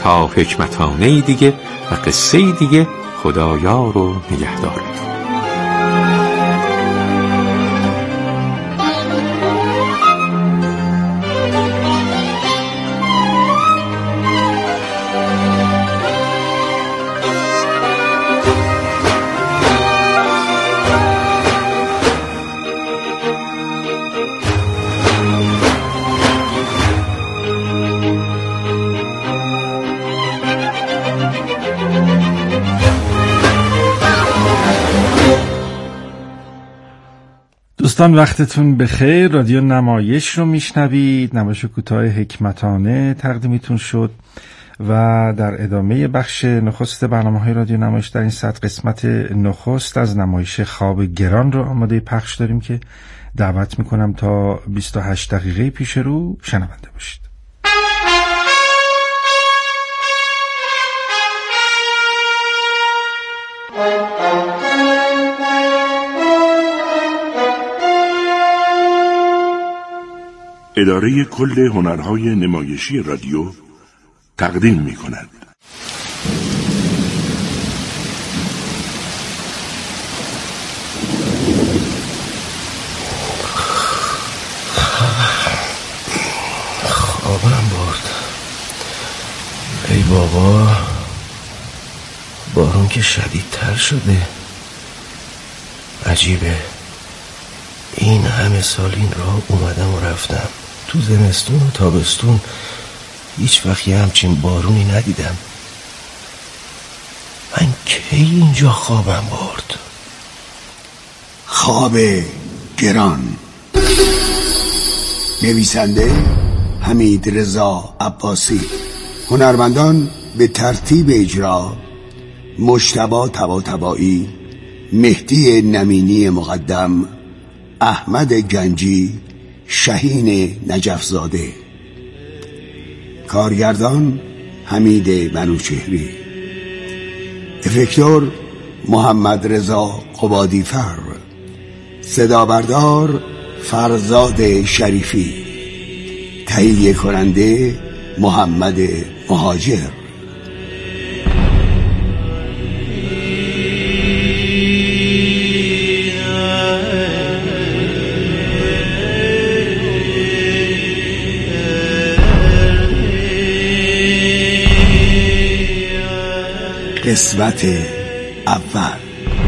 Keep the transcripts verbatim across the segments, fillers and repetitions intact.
تا حکمتانه دیگه و قصه دیگه، خدایار و نگهدار. دوستان وقتتون بخیر. رادیو نمایش رو میشنوید. نمایش کوتاه حکمتانه تقدیمتون شد و در ادامه بخش نخست برنامه‌های رادیو نمایش در این ساعت قسمت نخست از نمایش خواب گران رو آماده پخش داریم که دعوت میکنم تا بیست و هشت دقیقه پیش رو شنونده باشید. اداره کل هنرهای نمایشی رادیو تقدیم می کند. خوابم برد. ای بابا، بارون که شدیدتر شده. عجیبه، این همه سال این راه اومدم و رفتم، تو زمستون و تابستون هیچ وقت یه همچین بارونی ندیدم. من کی اینجا خوابم برد؟ خواب گران، نویسنده حمید رضا عباسی، هنرمندان به ترتیب اجرا: مجتبی طباطبایی، مهدی نمینی مقدم، احمد گنجی، شهین نجفزاده. کارگردان حمید منوچهری. افکتور محمد رضا قبادیفر. صدا بردار فرزاد شریفی. تهیه کننده محمد مهاجر. قسمت اول.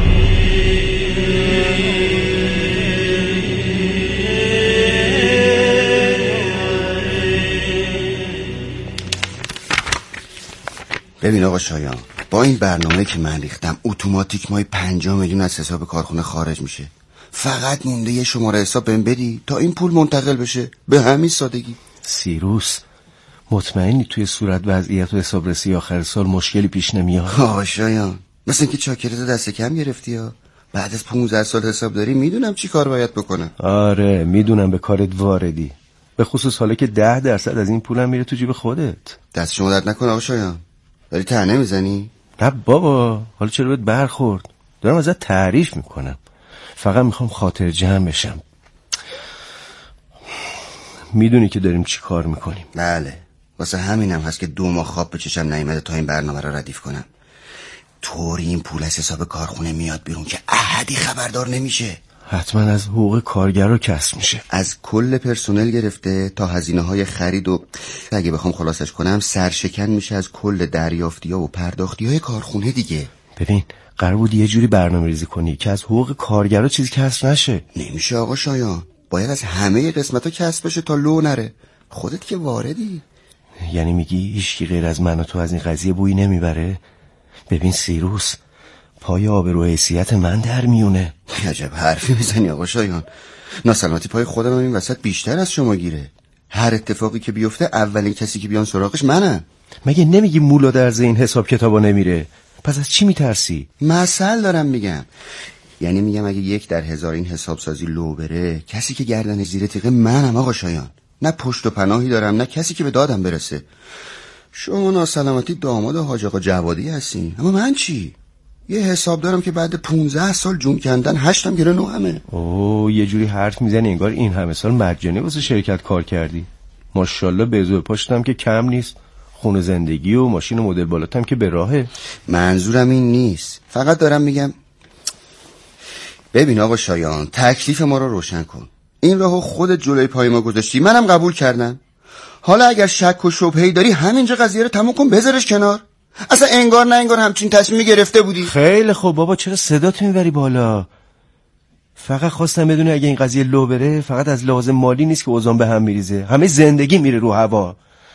ببین آقا شایان، با این برنامه که من ریختم اتوماتیک مای پنجاه میلیون از حساب کارخونه خارج میشه. فقط مونده یه شماره حساب بهم بدی تا این پول منتقل بشه، به همین سادگی. سیروس، مطمئنی توی صورت وضعیت و حسابرسی آخر سال مشکلی پیش نمیاد؟ آقا شایان، مثلا که چاکرت دست کم گرفتی ها. بعد از پونزده سال حساب داری، میدونم چی کار باید بکنم. آره میدونم به کارت واردی، به خصوص حالا که ده درصد از این پولم میره تو جیب خودت. دست شما درد نکن آقا شایان. داری طعنه میزنی؟ نه بابا، حالا چرا بهت برخورد؟ دارم ازت تعریف میکنم، فقط میخوام خاطر جمع بشم. میدونی که داریم چی کار میکنیم؟ بله، واسه همینم هست که دو ماه خواب به چشم نیامده تا این برنامه رو ردیف کنم. طوری این پول از حساب کارخونه میاد بیرون که احدی خبردار نمیشه. حتما از حقوق کارگر رو کسب میشه، از کل پرسنل گرفته تا هزینه های خرید و اگه بخوام خلاصش کنم سرشکن میشه از کل دریافتی ها و پرداختی های کارخونه دیگه. ببین قرار بود یه جوری برنامه ریزی کنی که از حقوق کارگر رو چیزی کسب نشه. نمیشه آقا شایان، باید از همه قسمت ها کسب بشه تا لو نره. خودت که واردی. یعنی میگی هیچکی غیر از من و تو از این قضیه بویی نمیبره؟ ببین سیروس، پای آبرو حیثیت من در میونه. عجب حرفی میزنی آقا شایان. ناسلامتی پای خودم این وسط بیشتر از شما گیره. هر اتفاقی که بیفته اولین کسی که بیان سراغش منم. مگه نمیگی مولا درز این حساب کتابا نمیره؟ پس از چی میترسی؟ مثل دارم میگم. یعنی میگم اگه یک در هزار این حساب سازی لو بره، کسی که گردن زیر تیغه منم آقا شایان. نه پشت و پناهی دارم، نه کسی که به دادم برسه. شما ناسلامتی داماد حاج آقا جوادی هستین، اما من چی؟ یه حساب دارم که بعد پونزده سال جون کندن هشتم گره نو همه. اوه یه جوری حرف میزنی انگار این همه سال مجانی واسه شرکت کار کردی. ماشاءالله بزو پاشتم که کم نیست. خونه زندگی و ماشین و مدل بالاتم که به راهه. منظورم این نیست، فقط دارم میگم ببین آقا شایان، تکلیف ما رو روشن کن. این راهو خودت جلوی پای ما گذاشتی، منم قبول کردم. حالا اگر شک و شبهه‌ای داری همینجا قضیه رو تموم کن، بذارش کنار. اصلا انگار نه انگار همچین تصمیمی گرفته بودی. خیلی خوب بابا، چرا صدات میبری بالا؟ فقط خواستم بدونی اگه این قضیه لو بره فقط از لازم مالی نیست که اوضاع به هم میریزه، همه زندگی میره رو هوا.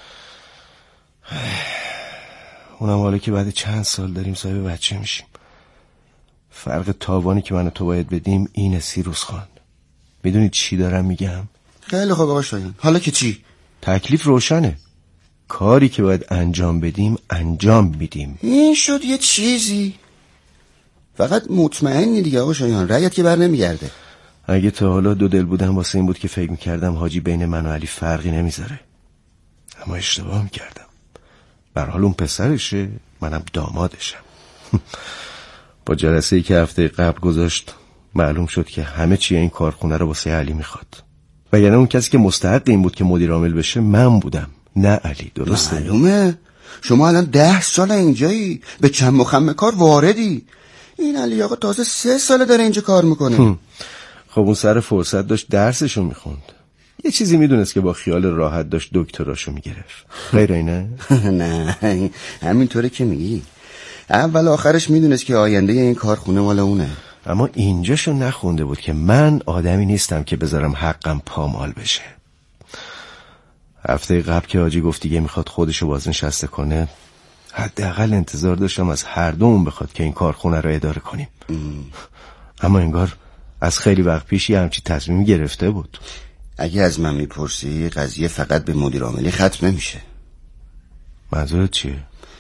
اونم حالا که بعد چند سال داریم صاحب بچه میشیم. فرق تاوانی که من و تو باید بدیم اینه سیروس خان. میدونی چی دارم میگم؟ خیلی خوب آقا شایان، حالا که چی؟ تکلیف روشنه، کاری که باید انجام بدیم انجام میدیم. این شد یه چیزی. فقط مطمئنی دیگه آقا شایان، رأیت که بر نمیگرده. اگه تا حالا دو دل بودم واسه این بود که فکر میکردم حاجی بین من و علی فرقی نمیذاره، اما اشتباه میکردم. برحال اون پسرشه، منم دامادشم. با جلسه‌ای که هفته قبل گذاشت معلوم شد که همه چی این کارخونه رو واسه علی میخواد. و یعنی اون کسی که مستحق این بود که مدیر عامل بشه من بودم، نه علی. درسته؟ معلومه. شما الان ده سال اینجایی، به چند مخم کار واردی. این علی آقا تازه سه ساله داره اینجا کار میکنه. خب اون سر فرصت داشت درسشو میخوند، یه چیزی میدونست که با خیال راحت داشت دکتراشو میگرفت. غیر اینه؟ نه همینطوره که میگی. اول آخرش میدونست که آینده این کارخونه مال اونه. اما اینجاشو نخونده بود که من آدمی نیستم که بذارم حقم پامال بشه. هفته قبل که حاجی گفت دیگه میخواد خودشو بازنشسته کنه، حداقل انتظار داشتم از هر دومون بخواد که این کارخونه رو اداره کنیم. ام. اما انگار از خیلی وقت پیش یه همچی تصمیمی گرفته بود. اگه از من میپرسی قضیه فقط به مدیر عاملی ختم نمیشه. منظورت چیه؟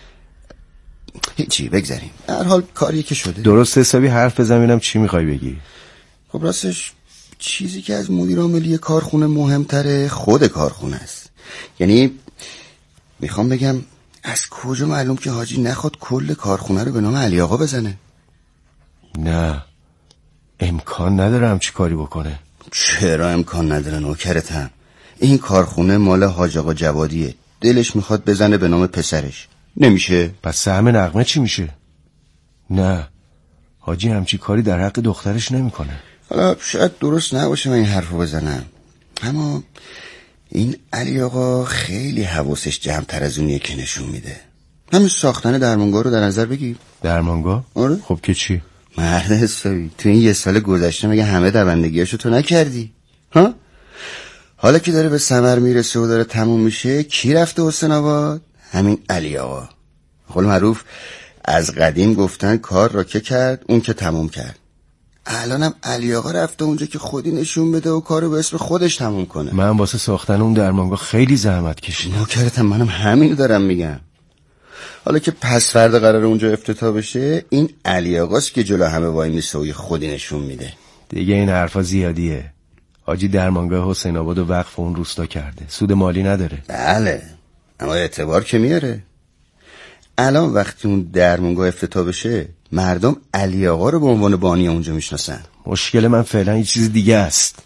هیچی، بگذاریم. در حال کاری که شده. درست حسابی حرف بزن ببینم چی میخوای بگی. خب راستش چیزی که از مدیر عاملی کارخونه مهمتره خود کارخونه است. یعنی میخوام بگم از کجا معلوم که حاجی نخواد کل کارخونه رو به نام علی آقا بزنه؟ نه، امکان نداره همچی کاری بکنه. چرا امکان نداره نوکرتم؟ این کارخونه مال حاج آقا جوادیه، دلش میخواد بزنه به نام پسرش، نمیشه؟ پس سهم نغمه چی میشه؟ نه، حاجی همچی کاری در حق دخترش نمیکنه. حالا شاید درست نباشه من این حرفو بزنم، اما این علی آقا خیلی حواسش جمع تر از اونیه که نشون میده. همین ساختن درمانگاه رو در نظر بگیر. درمانگاه؟ آره. خب که چی؟ مرد حسابی تو این یه سال گذشته مگه همه دوندگیاشو تو نکردی؟ ها؟ حالا که داره به ثمر میرسه و داره تموم میشه، کی رفته حسین آباد؟ همین علی آقا. قول معروف از قدیم گفتن کار را که کرد اون که تموم کرد. الانم علی آقا رفته اونجا که خودی نشون بده و کارو به اسم خودش تموم کنه. من واسه ساختن اون درمانگاه خیلی زحمت کشیدم. نوکرتم، منم همینو دارم میگم. حالا که پس فردا قرار اونجا افتتاح بشه، این علی آقاست که جلو همه وای میسه و خودی نشون میده. دیگه این حرفا زیادیه. حاجی درمانگاه حسین آباد و وقف اون روستا کرده، سود مالی نداره. بله، اما اعتبار که میاره. الان وقتی اون درمانگاه افتتاح بشه، مردم علی آقا رو به عنوان بانی اونجا میشناسن. مشکل من فعلا یه چیز دیگه است.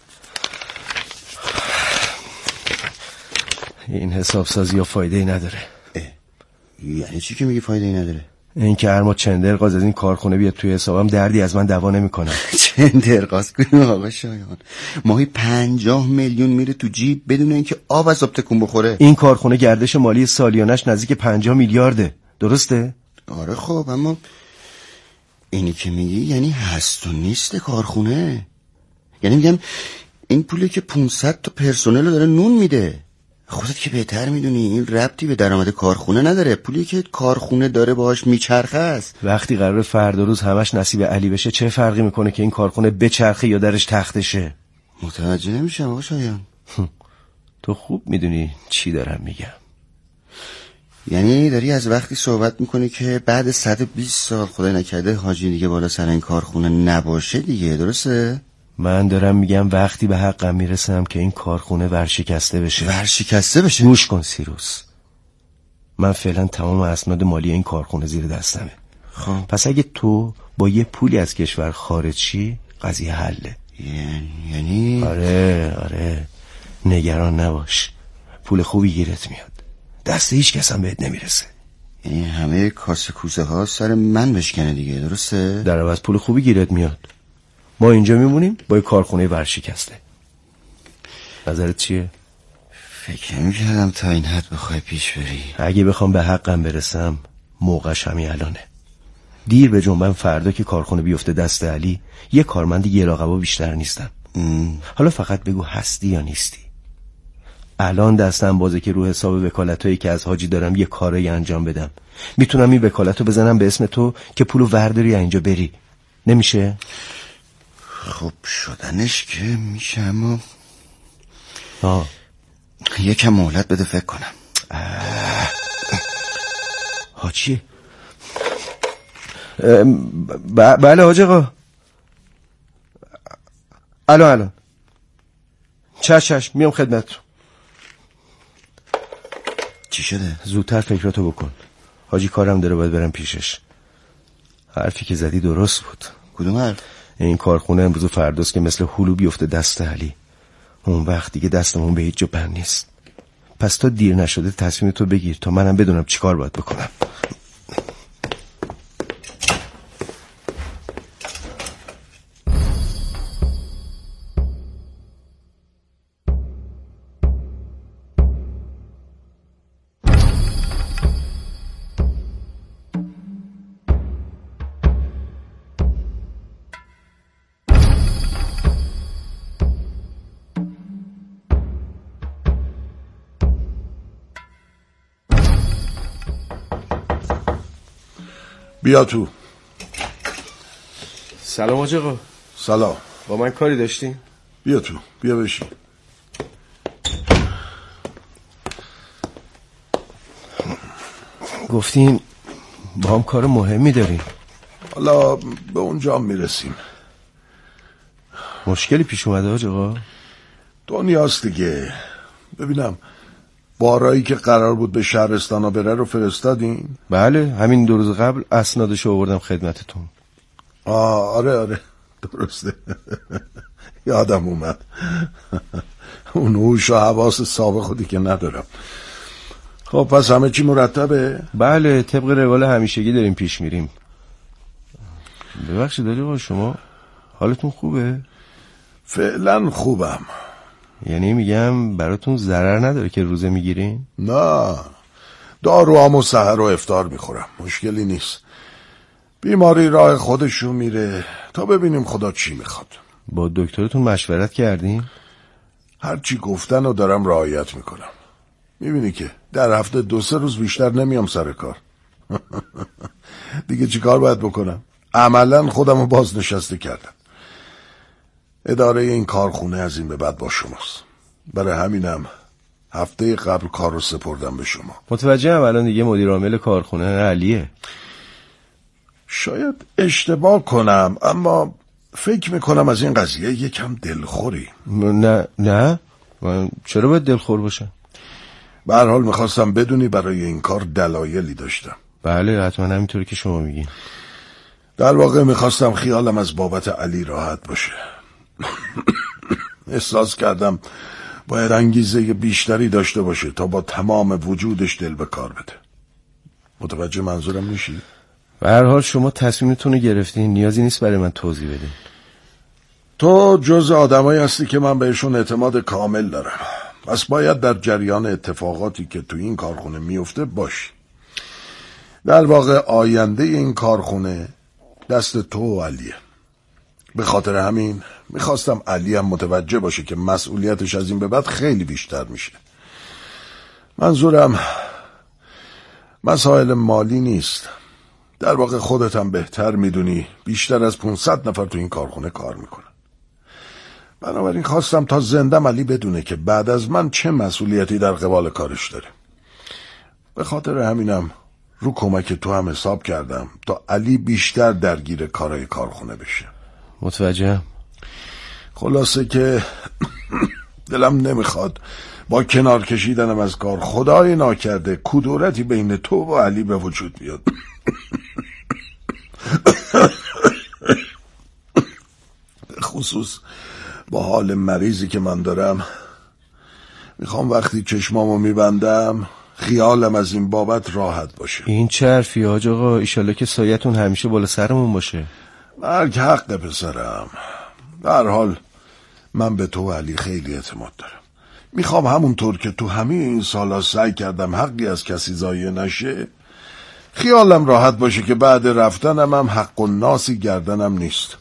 این حساب سازی ها فایده ای نداره. یعنی چی که میگی فایده ای نداره؟ این که هر ما چندرغاز از این کارخونه بیاد توی حسابم دردی از من دوا نمیکنه. چندرغاز کنیم آقا شایان؟ ماهی پنجاه میلیون میره تو جیب بدون اینکه آب از آب تکون بخوره. این کارخونه گردش مالی سالیانش نزدیک پنجاه میلیارده. درسته؟ آره خب، اما اینی که میگی یعنی هست و نیست کارخونه. یعنی میگم این پولی که پانصد تا پرسنل داره نون میده. خودت که بهتر میدونی این ربطی به درآمد کارخونه نداره. پولی که کارخونه داره باهاش میچرخه است. وقتی قرار فردا روز همش نصیب علی بشه چه فرقی میکنه که این کارخونه بچرخه یا درش تختشه؟ متوجه نمیشم آقا شایان. تو خوب میدونی چی دارم میگم. یعنی داری از وقتی صحبت میکنی که بعد صد و بیست سال خدای نکرده حاجی دیگه بالا سر این کارخونه نباشه دیگه، درسته؟ من دارم میگم وقتی به حقم میرسم که این کارخونه ورشکسته بشه. ورشکسته بشه؟ گوش کن سیروس، من فعلا تمام اسناد مالی این کارخونه زیر دستمه. خب پس اگه تو با یه پولی از کشور خارج شی قضیه حله. یعنی یعنی آره آره، نگران نباش، پول خوبی گیرت میاد. دست هیچ کس هم بهت نمیرسه. این همه کاسه کوزه ها سر من بشکنه دیگه، درسته؟ در عوض پول خوبی گیرت میاد. ما اینجا میمونیم با یه کارخونه ورشکسته. نظرت چیه؟ فکر نمی‌کردم تا این حد بخوای پیش بری. اگه بخوام به حقم برسم موقعش همین الانه. دیر به جنبم فردا که کارخونه بیفته دست علی یه کارمند یراقبا بیشتر نیستم. ام. حالا فقط بگو هستی یا نیستی. الان دستم بازه که رو حساب وکالتایی که از حاجی دارم یه کاری انجام بدم. میتونم این وکالتو بزنم به اسم تو که پولو ورداری اینجا بری. نمیشه؟ خب شدنش که میشه، اما آه یکم مهلت بده فکر کنم. حاجی ب- بله حاج آقا. الان الان چش چش میام خدمتتون. چی شده؟ زودتر فکراتو بکن. حاجی کارم داره، باید برم پیشش. حرفی که زدی درست بود. کدوم حرف؟ این کارخونه امروز و فرداست که مثل هلو بیفته دست علی. اون وقت دیگه دستمون به هیچ جا بند نیست. پس تا دیر نشده تصمیم تو بگیر تا منم بدونم چی کار باید بکنم. بیا تو. سلام حاج آقا. سلام. با من کاری داشتین؟ بیا تو، بیا بشین. گفتین با هم کار مهمی داریم. حالا به اونجا میرسیم. مشکلی پیش اومده حاج آقا؟ دنیاست دیگه. ببینم بارایی که قرار بود به شهرستانا بره رو فرستادین؟ بله، همین دو روز قبل اسنادشو آوردم خدمتتون. آه آره آره درسته. یادم اومد. اون هوش و حواس سابق خودی که ندارم. خب پس همه چی مرتبه؟ بله، طبق روال همیشگی داریم پیش میریم. ببخشید داری با شما حالتون خوبه؟ فعلا خوبم. یعنی میگم براتون ضرر نداره که روزه میگیرین؟ نه، داروام و سحر و افطار میخورم، مشکلی نیست. بیماری راه خودشون میره تا ببینیم خدا چی میخواد. با دکترتون مشورت کردین؟ هرچی گفتن و دارم رعایت میکنم. میبینی که در هفته دو سه روز بیشتر نمیام سر کار. دیگه چی کار باید بکنم؟ عملا خودم رو بازنشسته کردم. اداره این کارخونه از این به بعد با شماست. برای همینم هفته قبل کار رو سپردم به شما. متوجهم الان دیگه مدیر عامل کارخونه علیه. شاید اشتباه کنم، اما فکر میکنم از این قضیه یکم دلخوری. نه نه من چرا باید دلخور باشم؟ به هر حال میخواستم بدونی برای این کار دلایلی داشتم. بله حتما همینطوری که شما میگین. در واقع میخواستم خیالم از بابت علی راحت باشه. احساس کردم باید انگیزه بیشتری داشته باشه تا با تمام وجودش دل به کار بده. متوجه منظورم میشی؟ به هر حال شما تصمیمتون رو گرفتین، نیازی نیست برای من توضیح بدین. تو جز آدمایی هستی که من بهشون اعتماد کامل دارم. پس باید در جریان اتفاقاتی که تو این کارخونه میفته باشی. در واقع آینده این کارخونه دست تو و علیه. به خاطر همین میخواستم علی هم متوجه باشه که مسئولیتش از این به بعد خیلی بیشتر میشه. منظورم مسائل مالی نیست. در واقع خودت هم بهتر میدونی بیشتر از پانصد نفر تو این کارخونه کار میکنن. بنابراین خواستم تا زندم علی بدونه که بعد از من چه مسئولیتی در قبال کارش داره. به خاطر همینم رو کمک تو هم حساب کردم تا علی بیشتر درگیر کارهای کارخونه بشه. متوجهم. خلاصه که دلم نمیخواد با کنار کشیدنم از کار خدای ناکرده کدورتی بین تو و علی به وجود بیاد. خصوص با حال مریضی که من دارم میخوام وقتی چشمامو میبندم خیالم از این بابت راحت باشه. این چه حرفی حاج آقا؟ ایشالله که سایتون همیشه بالا سرمون باشه. مرگ حق پسرم. در حال من به تو و علی خیلی اعتماد دارم. میخوام همونطور که تو همه این سالا سعی کردم حقی از کسی ضایع نشه، خیالم راحت باشه که بعد رفتنم هم حق و ناسی گردنم نیست.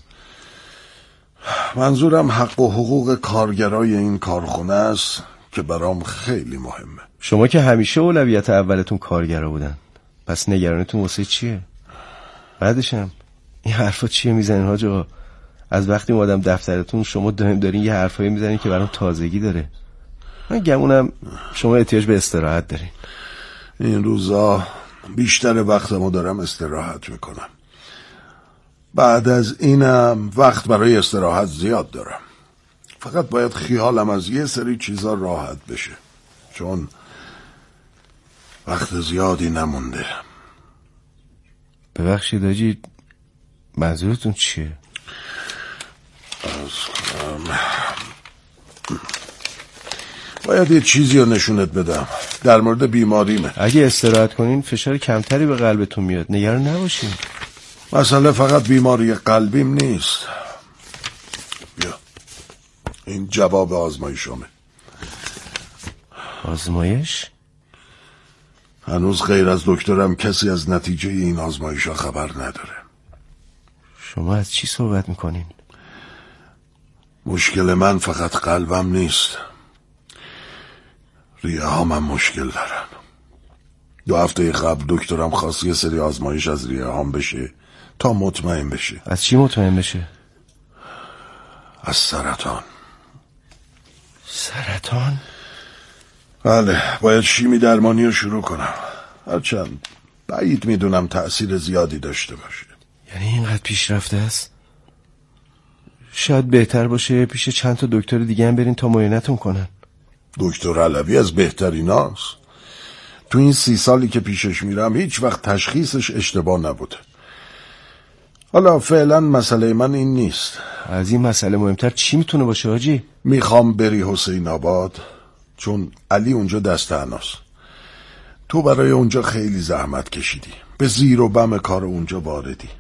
منظورم حق و حقوق کارگرای این کارخونه است که برام خیلی مهمه. شما که همیشه اولویت اولتون کارگرا بودن، پس نگرانتون واسه چیه؟ بعدشم این حرفا چیه میزنین حاج آقا؟ از وقتی اومدم دفترتون شما دائم دارین یه حرفایی میزنین که برام تازگی داره. من گمونم شما احتیاج به استراحت دارین. این روزا بیشتر وقتمو دارم استراحت میکنم. بعد از اینم وقت برای استراحت زیاد دارم. فقط باید خیالم از یه سری چیزا راحت بشه، چون وقت زیادی نمونده. ببخشید حاجی، منظورتون چیه؟ باید یه چیزی رو نشونت بدم در مورد بیماریمه. اگه استراحت کنین فشار کمتری به قلبتون میاد، نگران نباشین. مسئله فقط بیماری قلبیم نیست. بیا این جواب آزمایشامه. آزمایش؟ هنوز غیر از دکترم کسی از نتیجه این آزمایشا خبر نداره. شما از چی صحبت میکنین؟ مشکل من فقط قلبم نیست، ریه ها من مشکل دارن. دو هفته قبل دکترم خواست یه سری آزمایش از ریه هام بشه تا مطمئن بشه. از چی مطمئن بشه؟ از سرطان. سرطان؟ بله، باید شیمی درمانی رو شروع کنم، هرچند بعید میدونم تأثیر زیادی داشته باشه. یعنی اینقدر پیشرفته است؟ شاید بهتر باشه پیش چند تا دکتر دیگه هم برین تا معاینتون کنن. دکتر علوی از بهتریناست. تو این سی سالی که پیشش میرم هیچ وقت تشخیصش اشتباه نبوده. حالا فعلا مسئله من این نیست. از این مسئله مهمتر چی میتونه باشه حاجی؟ میخوام بری حسین آباد، چون علی اونجا دست تنهاست. تو برای اونجا خیلی زحمت کشیدی، به زیر و بم کار اونجا واردی.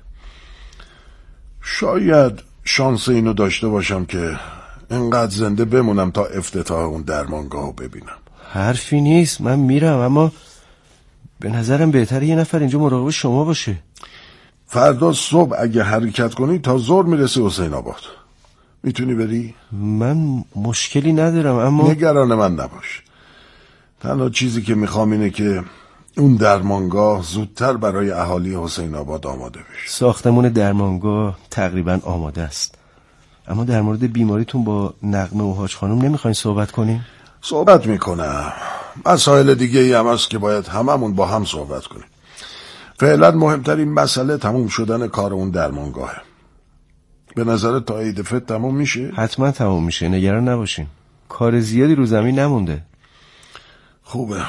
شاید شانس اینو داشته باشم که انقدر زنده بمونم تا افتتاح اون درمانگاهو ببینم. حرفی نیست، من میرم، اما به نظرم بهتره یه نفر اینجا مراقب شما باشه. فردا صبح اگه حرکت کنی تا ظهر میرسی حسین آباد. میتونی بری؟ من مشکلی ندارم، اما نگران من نباش. تنها چیزی که میخوام اینه که اون درمانگاه زودتر برای اهالی حسین آباد آماده بشه. ساختمون درمانگاه تقریبا آماده است، اما در مورد بیماریتون با نغمه و حاج خانم نمیخواین صحبت کنیم؟ صحبت میکنم. مسائل دیگه ای هم هست که باید هممون با هم صحبت کنیم. فعلا مهمترین مسئله تموم شدن کار اون درمانگاهه. به نظر تا عید فطر تموم میشه؟ حتما تموم میشه، نگران نباشین. کار زیادی رو زمین نمونده. خوبه،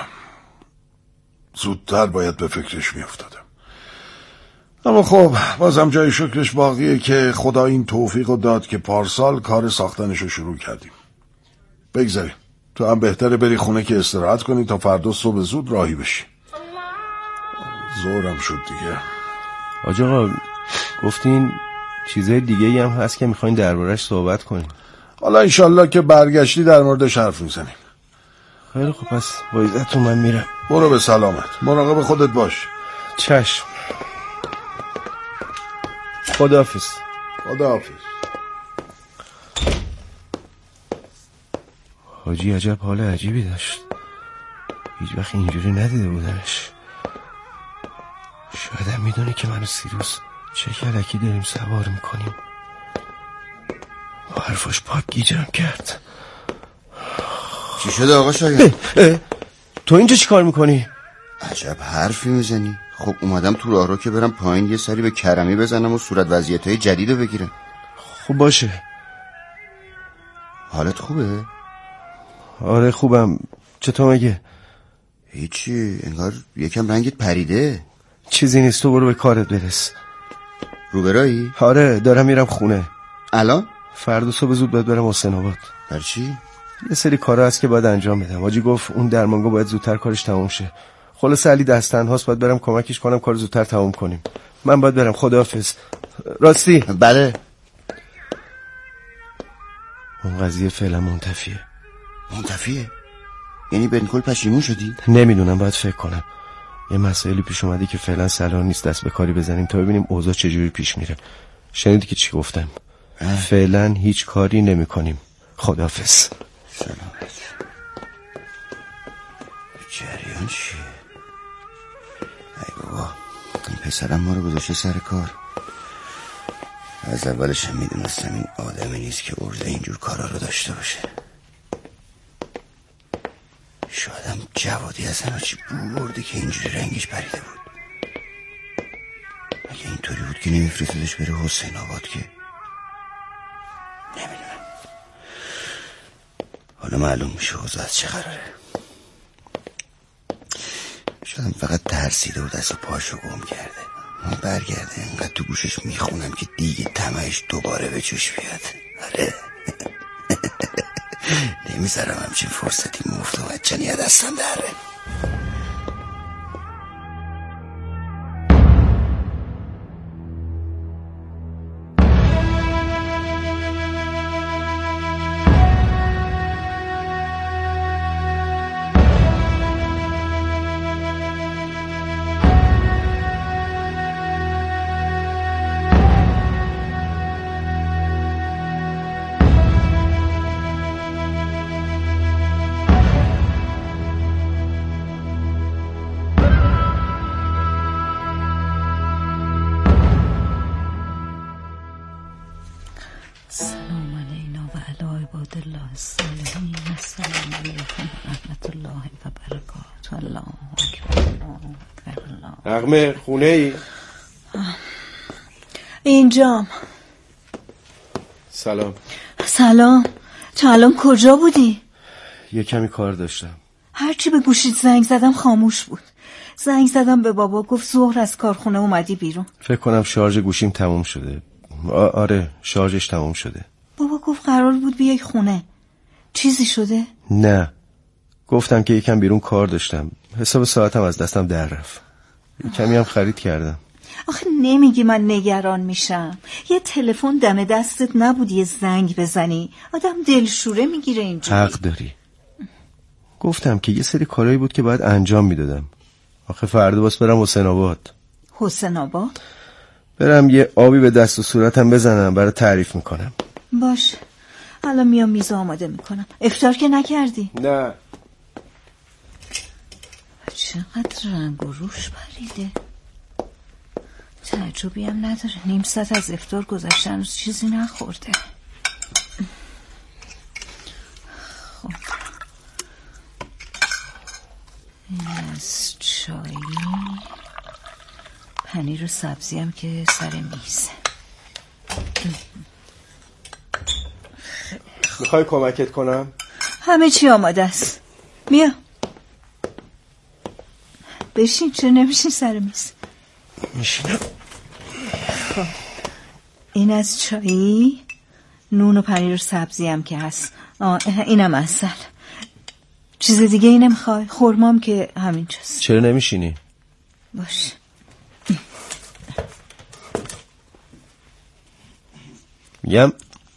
زودتر باید به فکرش میافتادم. اما خب بازم جای شکرش باقیه که خدا این توفیق رو داد که پارسال کار ساختنش رو شروع کردیم. بگذاریم تو هم بهتره بری خونه که استراحت کنی تا فردا صبح زود راهی بشی. زورم شد دیگه. آج آقا گفتین چیزای دیگه ای هم هست که میخواین دربارش صحبت کنین. حالا انشالله که برگشتی در موردش حرف میزنیم. خیلی خب، پس با عزتون من میرم. برو به سلامت، مراقب خودت باش. چشم. خداحافظ. خداحافظ. حاجی عجب حال عجیبی داشت، هیچ وقت اینجوری ندیده بودنش. شاید هم میدونه که من و سیروس چه کلکی داریم سوار میکنیم. با حرفاش پاک گیجم کرد. چی شده آقا شایان؟ تو اینجا چی کار میکنی؟ عجب حرفی میزنی. خب اومدم تو راه رو که برم پایین یه سری به کرمی بزنم و صورت وضعیت‌های جدید رو بگیرم. خب باشه. حالت خوبه؟ آره خوبم. چطور مگه؟ هیچی، انگار یکم رنگت پریده. چیزی نیست، تو برو به کارت برس. روبرایی؟ آره دارم میرم خونه. الان؟ فردا صبح زود باید برم حسین آباد. برای چی؟ یه سری کارا هست که باید انجام بدم. حاجی گفت اون درمانگاه باید زودتر کارش تموم شه. خلاص علی دست تنهاست، باید برم کمکش کنم کار زودتر تموم کنیم. من باید برم. خداحافظ. راستی بله. اون قضیه فعلا منتفیه. منتفیه؟ یعنی بنکل پشیمون شدی؟ نمیدونم، باید فکر کنم. یه مسائلی پیش اومده که فعلا صلاح نیست دست به کاری بزنیم تا ببینیم اوضاع چجوری پیش میره. شنیدی که چی گفتم؟ اه. فعلا هیچ کاری نمی کنیم. خداحافظ. سلامت. جریان چیه؟ ای بابا، این پسرم ما رو گذاشته سر کار. از اولش هم میدونستم این آدمی نیست که ارزه اینجور کارا رو داشته باشه. شایدم جوادی از همه چی بو برده که اینجوری رنگش پریده بود. اگه اینطوری بود که نمیفرستدش بره حسین آباد که نمیدونم. حالا معلوم میشه اوضاع از چه قراره. شایدم فقط ترسیده بود از پاشو گم کرده. من برگرده اینقدر تو گوشش میخونم که دیگه طمعش دوباره به جوش بیاد. آره نمیذارم همچین فرصتی مفت و مجانی دستم دره. نغمه خونه ای؟ اینجام. سلام. سلام. تو الان کجا بودی؟ یه کمی کار داشتم. هرچی به گوشیت زنگ زدم خاموش بود. زنگ زدم به بابا، گفت ظهر از کارخونه اومدی بیرون. فکر کنم شارژ گوشیم تموم شده. آره شارژش تموم شده. بابا گفت قرار بود بیای خونه. چیزی شده؟ نه، گفتم که یکم بیرون کار داشتم. حساب ساعتم از دستم در رفت. کمی هم خرید کردم. آخه نمیگی من نگران میشم؟ یه تلفن دم دستت نبود یه زنگ بزنی؟ آدم دلشوره میگیره اینجوری. حق داری. گفتم که یه سری کارهایی بود که باید انجام میدادم. آخه فردا باز برم حسین آباد. حسین آباد؟ برم یه آبی به دست و صورتم بزنم، برای تعریف میکنم. باش، الان میام میز آماده میکنم. افطار که نکردی؟ نه. چقدر رنگ و روش پریده. تعجبی هم نداره، نیم ساعت از افطار گذشته هنوز چیزی نخورده. خب این از چایی، پنیر و سبزی هم که سر میز. میخوای کمکت کنم؟ همه چی آماده است. بیا بشین. چرا نمیشین سر میز؟ میشینم. خب این از چایی، نون و پنیر و سبزی هم که هست. آه اینم عسل. چیز دیگه ای نمیخوای؟ خرمام که همینجاست. چرا نمیشینی؟ باش. میگم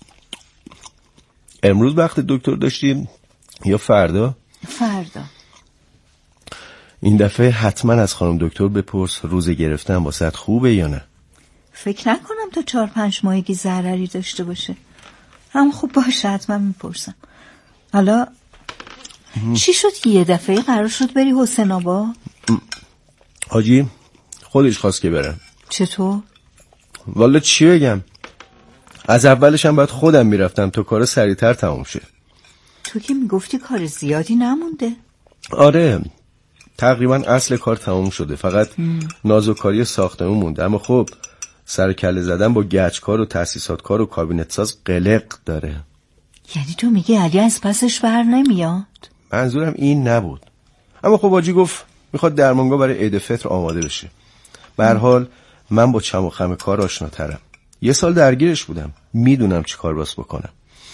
امروز وقت دکتر داشتیم یا فردا؟ فردا. این دفعه حتما از خانم دکتر بپرس روز گرفتن واسط خوبه یا نه. فکر نکنم تا چهار پنج ماهگی ضرری داشته باشه. هم خوب باشه، حتما میپرسم. حالا چی شد یه دفعه قرار شد بری حسین آباد؟ حاجی خودش خواست که برم. چطور؟ والا چی بگم، از اولش هم باید خودم میرفتم تا کار سریعتر تموم شه. تو که میگفتی کار زیادی نمونده. آره تقریبا اصل کار تموم شده، فقط نازوکاری ساختمون مونده. اما خب سر کله زدن با گچ کار و تاسیسات کار و کابینت ساز قلق داره. یعنی تو میگی علی از پسش بر نمیاد؟ منظورم این نبود. اما خب حاجی گفت میخواد درمانگاه برای عید فطر آماده بشه. به هر حال من با چم و خم کار آشناترم. یه سال درگیرش بودم، میدونم چی کار باس بکنم.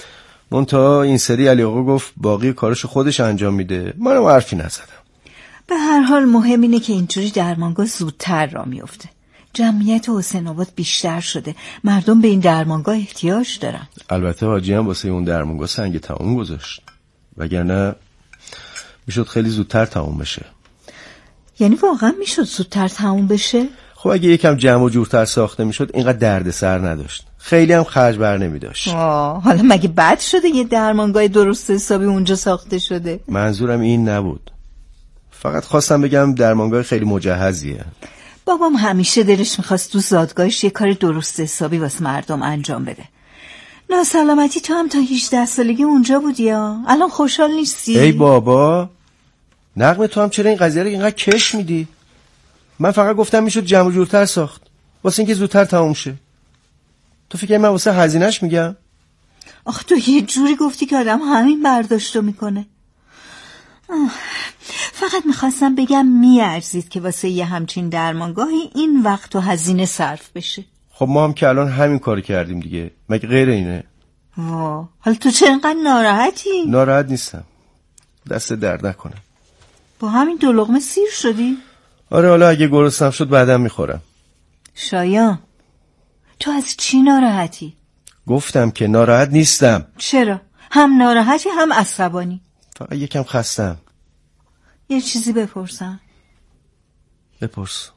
منتها این سری علی آقا گفت باقی کارش خودش انجام میده، منم حرفی نزدم. به هر حال مهم اینه که اینجوری درمانگاه زودتر را میفته. جمعیت حسین آباد بیشتر شده، مردم به این درمانگاه احتیاج دارن. البته حاجی هم واسه اون درمانگاه سنگ تموم گذاشت، وگرنه میشد خیلی زودتر تموم بشه. یعنی واقعا میشد زودتر تموم بشه؟ خب اگه یکم جمع و جورتر ساخته میشد اینقدر دردسر نداشت، خیلی هم خرج بر نمیداشت. حالا مگه بد شده یه درمانگاه درست حسابی اونجا ساخته شده؟ منظورم این نبود، فقط خواستم بگم درمانگاه خیلی مجهزیه. بابام همیشه دلش میخواست تو زادگاهش یه کار درست حسابی واسه مردم انجام بده. ناسلامتی تو هم تا هجده سالگی اونجا بودی یا الان خوشحال نیستی؟ ای بابا، نغمه تو هم چرا این قضیه رو اینقدر کش میدی؟ من فقط گفتم میشد جمع و جورتر ساخت واسه اینکه زودتر تموم شه. تو فکر من واسه هزینه‌اش میگم؟ آخه تو یه جوری گفتی که آدم همین برداشتو میکنه. فقط میخواستم بگم میارزید که واسه یه همچین درمانگاهی این وقت و هزینه صرف بشه. خب ما هم که الان همین کار کردیم دیگه، مگه غیر اینه؟ وا، حالا تو چرا اینقدر ناراحتی؟ ناراحت نیستم، دست درد نکنه. با همین دو لقمه سیر شدی؟ آره، حالا اگه گرسنم شد بعدم میخورم. شایان، تو از چی ناراحتی؟ گفتم که ناراحت نیستم. چرا؟ هم ناراحتی هم عصبانی. فقط یکم خستم. یه چیزی بپرسم. بپرس.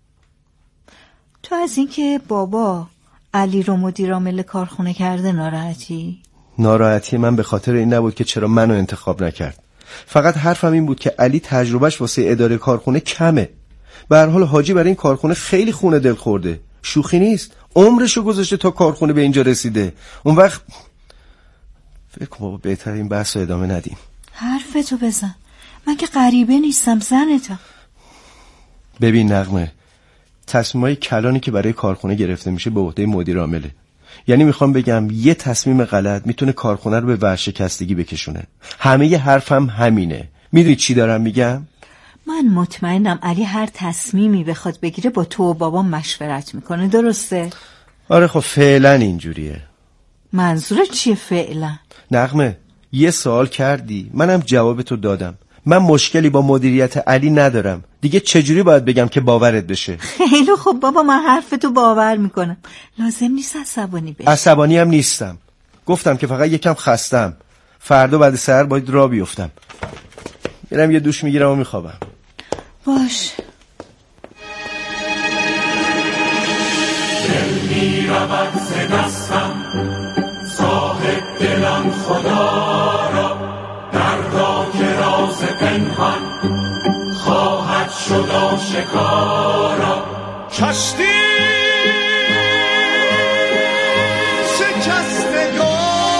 تو از اینکه بابا علی رو مدیر عامل کارخونه کرده ناراحتی؟ ناراحتی من به خاطر این نبود که چرا منو انتخاب نکرد. فقط حرفم این بود که علی تجربهش واسه اداره کارخونه کمه. به هر حال حاجی برای این کارخونه خیلی خونه دل خورده، شوخی نیست. عمرشو گذاشته تا کارخونه به اینجا رسیده. اون وقت فکر کنم بابا بهتر این بحث رو ادامه ندیم. حرفتو بزن، من که غریبه نیستم، زنتم. ببین نغمه، تصمیمای کلانی که برای کارخونه گرفته میشه به عهده مدیر عامله. یعنی میخوام بگم یه تصمیم غلط میتونه کارخونه رو به ورشکستگی بکشونه. همه ی حرفم همینه. میدونی چی دارم میگم؟ من مطمئنم علی هر تصمیمی بخواد بگیره با تو و بابا مشورت میکنه، درسته؟ آره خب فعلا اینجوریه. منظورت چیه فعلا؟ نغمه، یه سوال کردی، منم جوابتو دادم. من مشکلی با مدیریت علی ندارم. دیگه چجوری باید بگم که باورت بشه؟ خیلی خب بابا، من حرفتو باور میکنم. لازم نیست عصبانی بشی. عصبانی هم نیستم. گفتم که فقط یکم خستم. فردا بعد سحر باید راه بیفتم. میرم یه دوش میگیرم و میخوابم. باش. دل میرود ز دستم، صاحب دلم خدا را، دردا که راز پنهان خواهد شد آشکارا. کشتی شکستگانی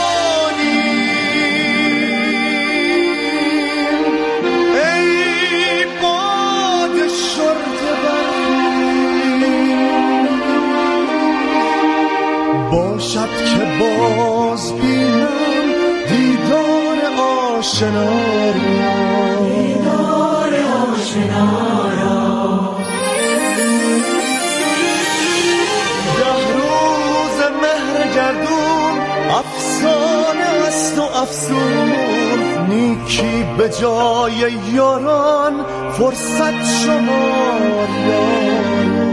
ای باد شرطه برمی، باشد که باز بینم دیدار آشنا را، دیدار آشنا را. ده روز مهر گردون افسانه است و افسون، نیکی به جای یاران فرصت شمار یاران.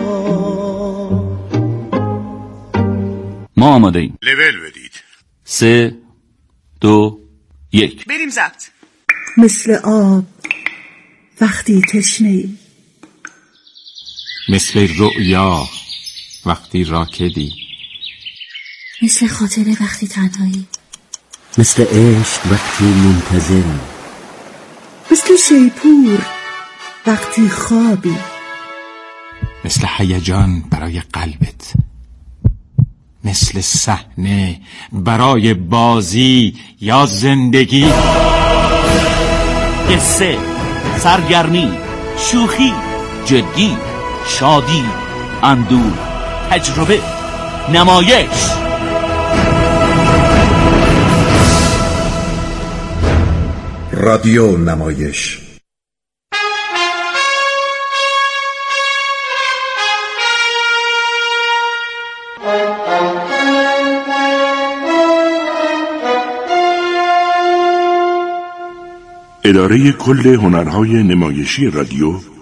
ما آماده ایم. لول بدید. سه دو یک بریم ضبط. مثل آب وقتی تشنه‌ای، مثل رؤیا وقتی راکدی، مثل خاطره وقتی تنهایی، مثل عشق وقتی منتظری، مثل شیپور وقتی خوابی، مثل هیجان برای قلبت، مثل صحنه برای بازی یا زندگی. قصه، سرگرمی، شوخی، جدی، شادی، اندوه، تجربه، نمایش. رادیو نمایش. اداره کل هنرهای نمایشی رادیو